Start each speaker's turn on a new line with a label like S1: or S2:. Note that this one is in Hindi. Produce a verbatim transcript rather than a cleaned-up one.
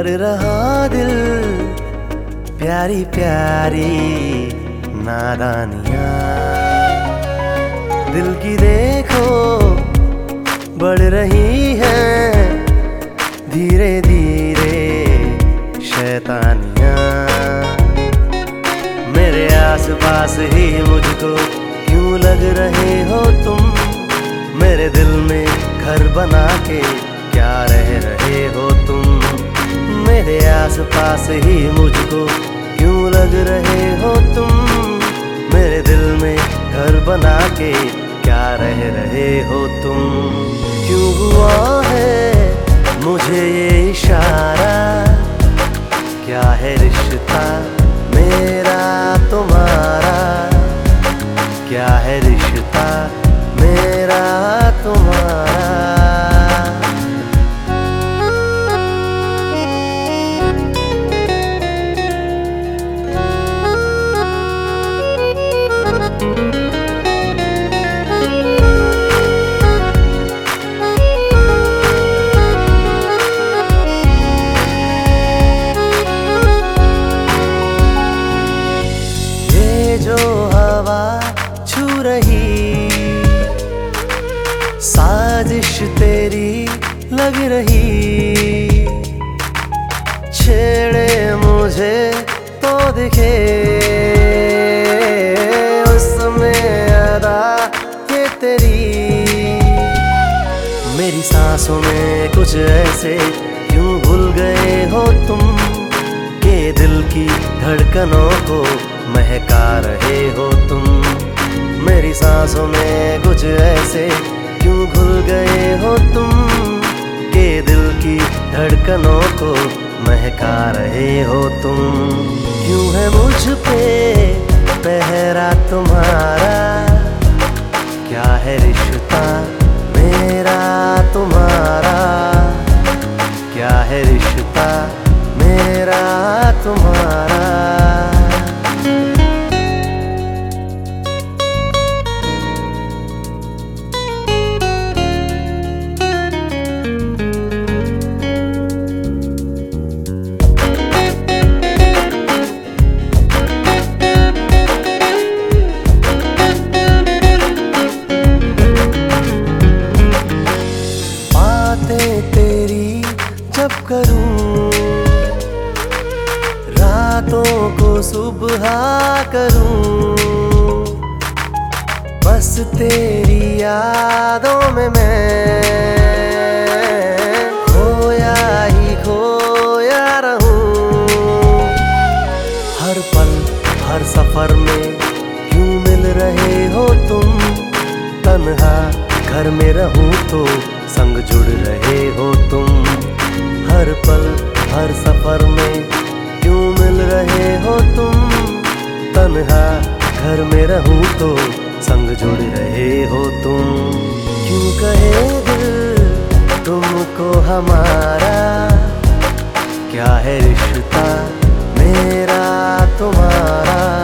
S1: कर रहा दिल प्यारी प्यारी नादानियाँ। दिल की देखो बढ़ रही है धीरे धीरे शैतानियाँ। मेरे आस पास ही मुझको क्यों लग रहे हो तुम, मेरे दिल में घर बना के क्या रह रहे हो तुम। मेरे आस पास ही मुझको क्यों लग रहे हो तुम, मेरे दिल में घर बना के क्या रह रहे हो तुम। क्यों हुआ है मुझे ये इशारा, क्या है रिश्ता मेरा तुम्हारा, क्या है रिश्ता मेरा तुम्हारा। जो हवा छू रही साजिश तेरी लग रही, छेड़े मुझे तो दिखे उसमें अदा ये तेरी। मेरी सांसों में कुछ ऐसे क्यों भूल गए हो तुम, के दिल की धड़कनों को महका रहे हो तुम। मेरी सांसों में कुछ ऐसे क्यों घुल गए हो तुम, के दिल की धड़कनों को महका रहे हो तुम। क्यों है मुझ पे पहरा तुम्हारा, क्या है रिश्ता मेरा तुम्हारा, क्या है रिश्ता मेरा तुम्हारा। तेरी जब करूं रातों को सुबह करूं, बस तेरी यादों में मैं खोया ही खोया रहूं। हर पल हर सफर में क्यों मिल रहे हो तुम, तन्हा घर में रहूं तो संग जुड़ रहे हो तुम। हर पल हर सफर में क्यों मिल रहे हो तुम, तन्हा घर में रहूं तो संग जुड़ रहे हो तुम। क्यों कहे दिल तुमको हमारा, क्या है रिश्ता मेरा तुम्हारा।